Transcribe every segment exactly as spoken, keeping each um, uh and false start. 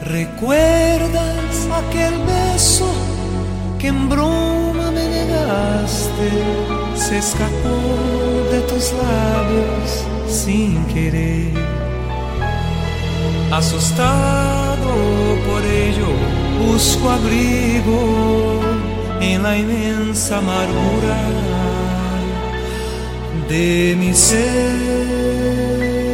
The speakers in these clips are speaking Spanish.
¿Recuerdas aquel beso que en broma me negaste? Se escapó de tus labios sin querer. Asustado por ello, busco abrigo en la inmensa amargura de mi ser.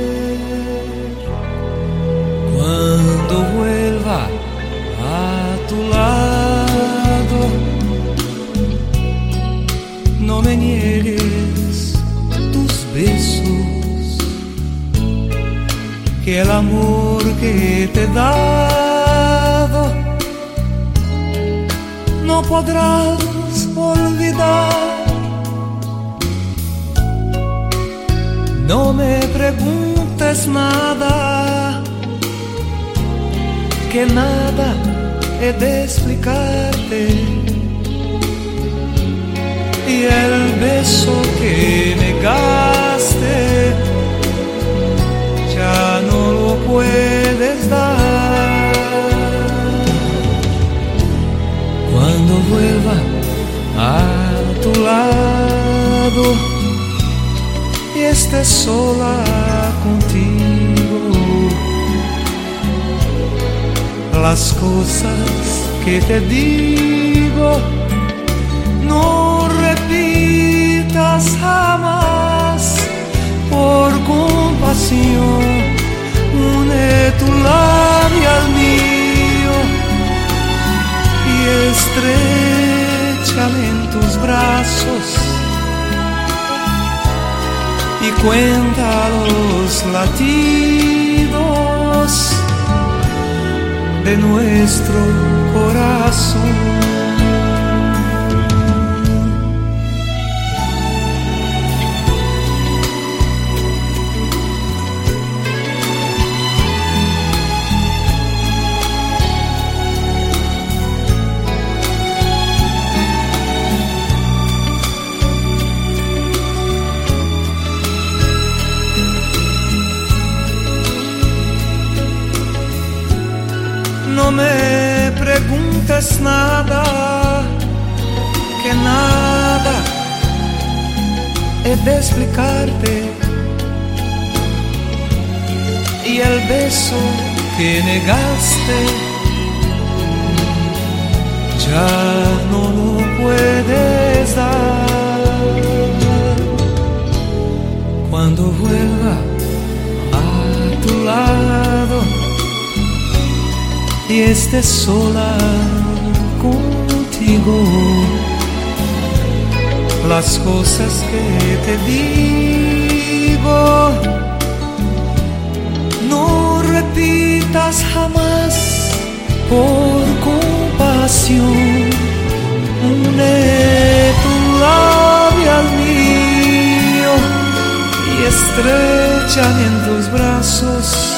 Cuando vuelva a tu lado, no me niegues tus besos, que el amor que te he dado no podrás olvidar. No me preguntes nada, que nada he de explicarte. Y el beso que negaste ya no lo puedes dar. Cuando vuelva a tu lado y esté sola contigo, las cosas que te digo no repitas jamás. Por compasión, une tu labio al mío y estréchame en tus brazos y cuenta los latidos de nuestro corazón. No me preguntes nada, que nada he de explicarte. Y el beso que negaste ya no lo puedes dar. Cuando vuelva a tu lado y esté sola contigo, las cosas que te digo no repitas jamás. Por compasión, une tu labio al mío y estréchame en tus brazos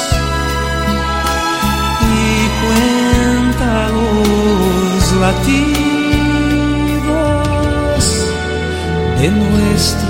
y cuenta los latidos de nuestro